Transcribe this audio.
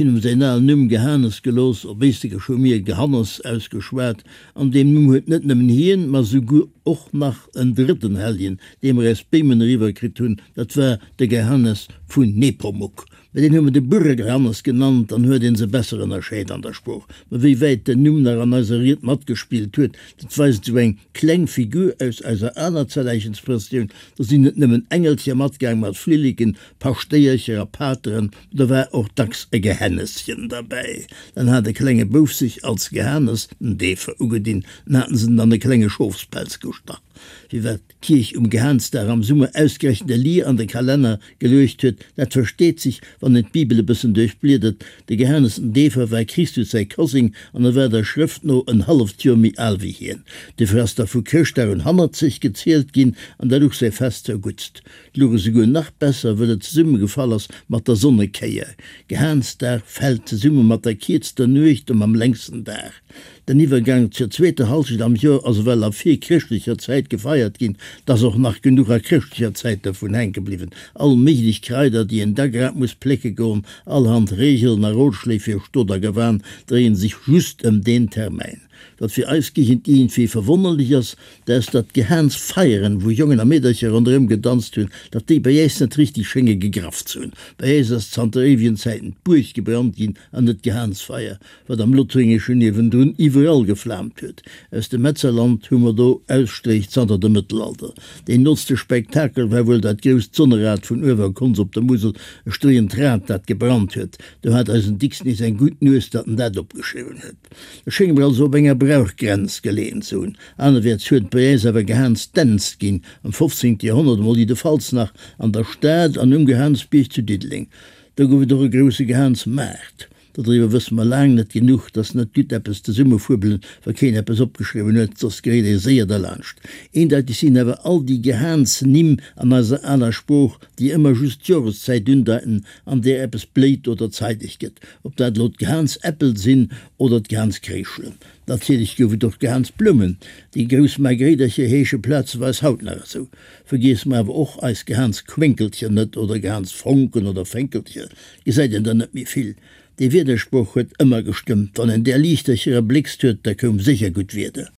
film se nimm gehannes gelos op beste schon mir gehannes ausgeschwert an dem nu huet net nemmen hien ma so gut och nach en dritten Helien dem Respemen Riverkrit hun dat war de gehannes vun Nepomuk. Bei den hummer de Bürgergehannes genannt, dann huet den se besseren Erscheid an der Spruch. Ma wie weit den Nummner an aseriert mat gespielt huet, dat weis zu eng Kklengfigur aus einer Zerleichenspression, dat sie net nimmen engeltje matgang mat flilligen, pasteiercher Pateren, da war auch dacks e Gehenneschen dabei. Dann hat de Klänge bouf sich als Gehannes de verugedien, hatten sie dann de Klänge Schofspelz gestacht. Wie wat Kirch Gehanz der am Summe ausgerechnet Lier an den Kalender gelöst huet, dat versteht sich, wann net Bibel bisssen durchblidet, de Gehannessen Defer war Christus sei Kosing an der der Schrift no en halftürmi Alwi hien. De Förster vu Kirchster und hammert sich gezählt gin an dadurch sei fest zergutzt. Luge se go nach besser würdet Summe gefallers mat der Sonne keie. Gehanz der fällt Summe mat der Kiezter Nucht am längsten Tag. Der Nivergang zur zweite Halschied am Jahr also weil er viel christlicher Zeit gefeiert ging, das auch nach genuger christlicher Zeit davon eingeblieben. All Milchkreider, die in der Grab muss Plecke gehen, allerhand Regeln nach Rotschläfe Stotter gewann, drehen sich just den Termin. Dat fir ausgehend ihn wie verwunderlichers, da ist dat Gehans feieren, wo jungen Mädercher rundherum gedanzt hun, dat die bei jes net richtig Schenge gegraft zun. Bei jes Zanterivienzeiten Burch gebrannt ihn an net Gehans feier, wat am Lothringischen Neven dun überall geflammt huet. Aus dem Metzerland hummer do ausstrecht zander dem Mittelalter. Den nutzte Spektakel war wohl dat gröst Sonnerrad von Överkunst op der Musel streen Draht dat gebrannt huet. Du hat als ein Dix nicht ein gut Nues dat dat opgeschrieben huet. Der Schengen also enger Brauchgrenz gelehnt zu. Anerwärts huet Bewer Gehans Dz gin am 15. Jahrhundert wo die de Falls nach an der Stadt an Gehansbich zu Diedling. Da gouf doch e grosse Gehans Markt. Darüber wissen wir lang nicht genug, dass nicht gut etwas der Summe vorbeln, weil kein etwas abgeschrieben wird, das Gerede sehr der Landscht. Eindeutig sind aber all die Gehans nimm an einer Spruch, die immer just Jahreszeit dündeiten, an der etwas blöd oder zeitig geht. Ob das laut Gehans Äppel sind oder Gehans Krischeln. Natürlich gebe doch Gehans Blumen. Die große Margrethe hesche Platz weiß hautnah so. Vergiss mir aber auch als Gehans Quenkeltchen nicht oder Gehans Funken oder Fenkeltchen. Ihr seid ja dann nicht mehr viel. Der Widerspruch wird immer gestimmt, wann in der Licht ihrer Blickstört, da kommt sicher gut werden.